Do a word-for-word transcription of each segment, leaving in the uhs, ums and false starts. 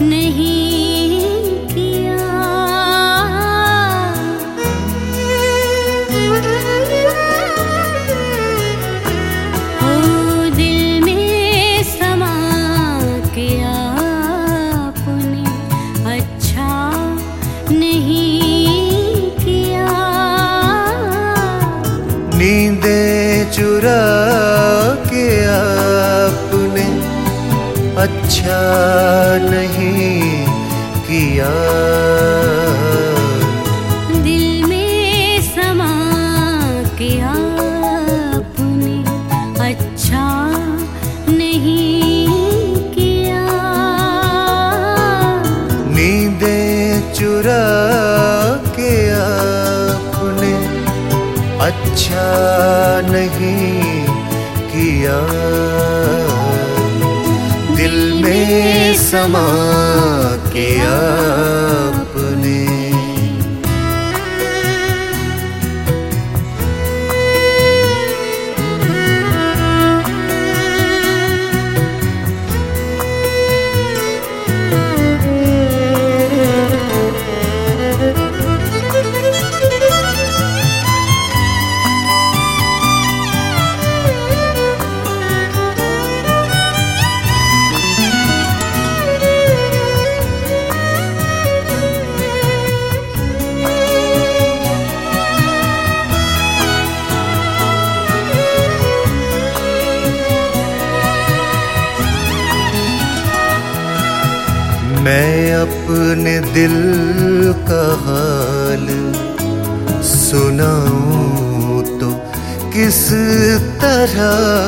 नहीं किया। ओ दिल में समा के आपने अच्छा नहीं किया। नींदें चुरा के आपने अच्छा नहीं किया। दिल में समा के आपने अच्छा नहीं किया। नींदें चुरा के आपने अच्छा नहीं किया। दिल में समा के आपने। मैं अपने दिल का हाल सुनाऊं तो किस तरह।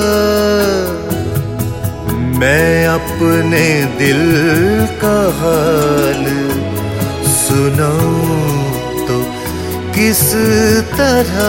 मैं अपने दिल का हाल सुनाऊं तो किस तरह।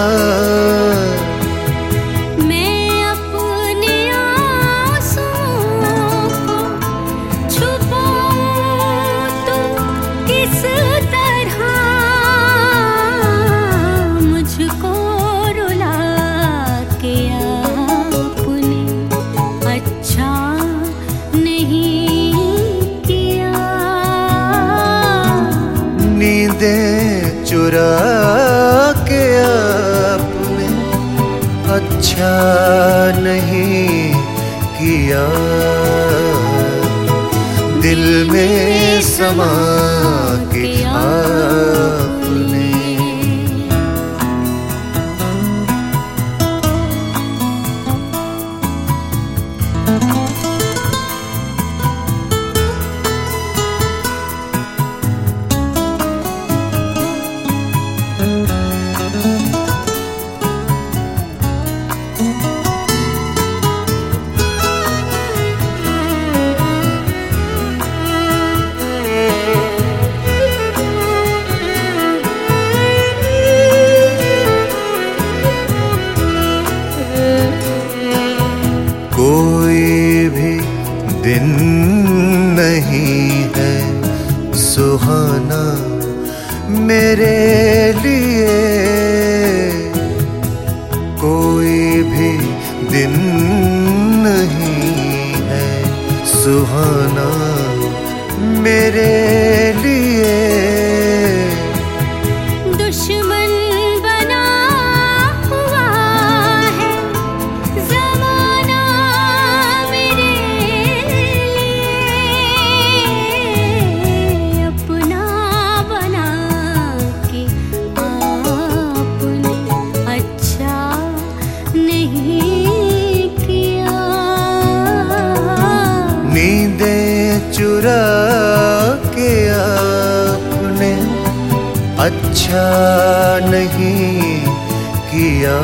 नींदें चुरा के आपने अच्छा नहीं किया। दिल में समा के आपने। कोई भी दिन नहीं है सुहाना मेरे लिए। कोई भी दिन नहीं है सुहाना मेरे लिए। नींदें चुरा के आपने अच्छा नहीं किया।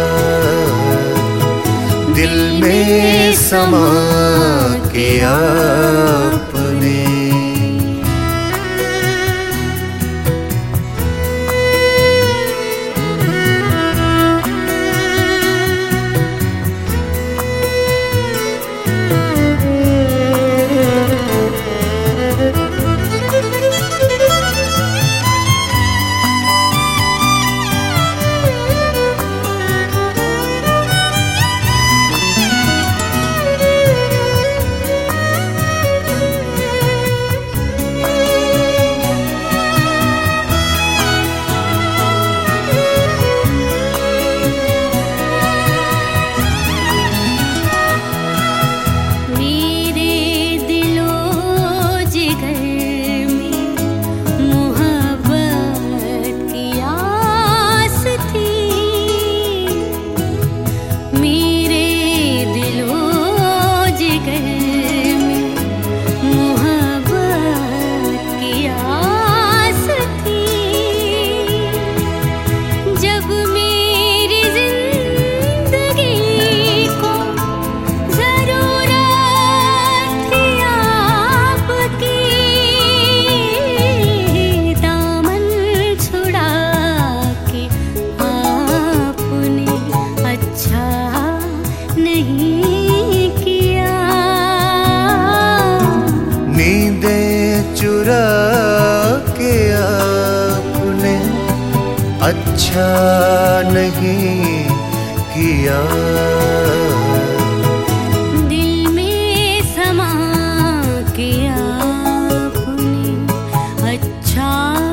दिल में समा के आपने। नींदें चुरा के आपने अच्छा नहीं किया। दिल में समा के आपने अच्छा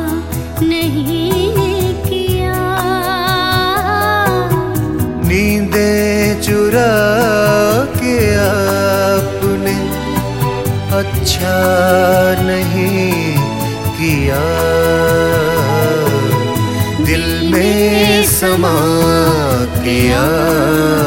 नहीं किया। नींदें चुरा के आपने अच्छा नहीं किया। दिल में समा के